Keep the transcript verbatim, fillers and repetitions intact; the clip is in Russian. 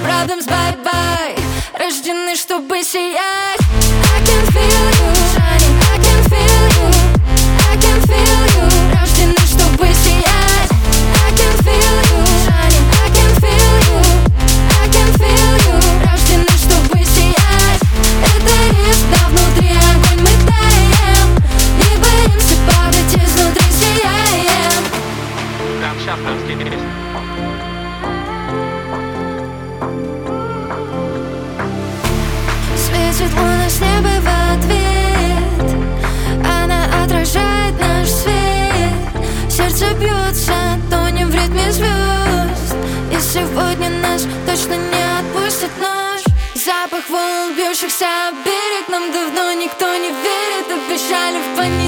problems, bye-bye. Рождены, чтобы сиять. I can feel you shining, I can feel you, I can feel you. Рождены, чтобы сиять. I can feel you shining, I can feel you, I can feel you. Рождены, чтобы сиять. Это риск, да, внутри огонь мы таем. Не боимся падать, изнутри сияем. Прям сейчас русский риск. Светит луна с неба в ответ, она отражает наш свет. Сердце бьется, тонем в ритме звезд, и сегодня нас точно не отпустит ночь. Запах волн, бьющихся о берег, нам давно никто не верит, обещали в понедельник.